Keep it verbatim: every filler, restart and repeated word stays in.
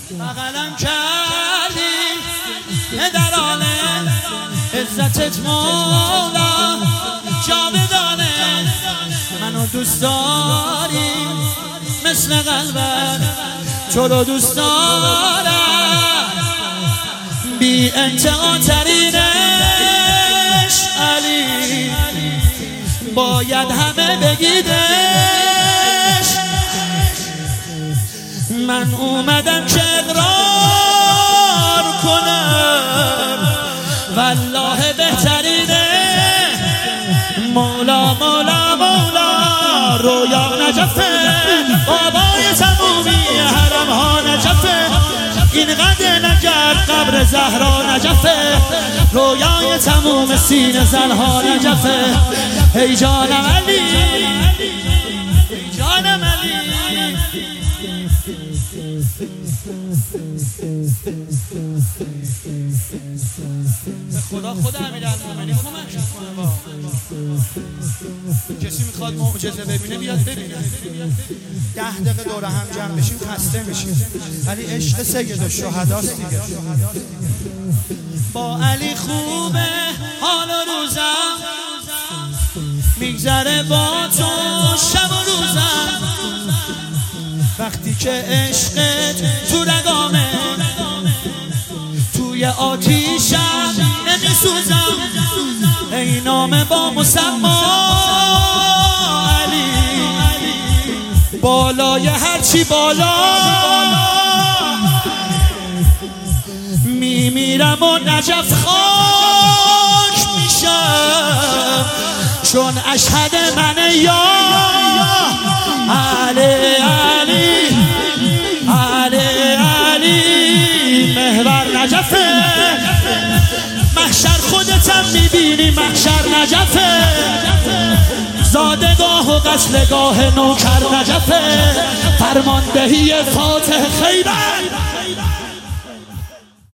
بغلم کردی پدرانه عزتت مولا جاودانه منو دوست داری مثل قلبت تو رو دوست دارم بی انتها ترینش علی باید همه بگیدش من اومدم که اقرار کنم والله بهترینه مولا مولا مولا رویا نجفه بابای تمومی حرم ها نجفه این قد نجف قبر زهرا نجفه رویای تموم سینه زنها نجفه ای جانم علی جانم علی خدا خدا امیرالمومنین کمک کنه با کسی میخواد معجزه ببینه بیاد ببینه ده دقیقه دور هم جمع بشیم خسته میشیم ولی عشق سید الشهداست دیگه با علی خوبه حال و روزم میگذره با تو شب و روزم وقتی که عشقت تو رگامه توی آتیشم نمیسوزم ای نام با مسما علی بالای هرچی بالا میمیرم و نجف خاک میشم چون اشهد من یا علی علی علی علی محور نجفه محشر خودتم میبینی محشر نجفه زادگاه و قتلگاه نوکر نجفه فرماندهی فاتح خیبر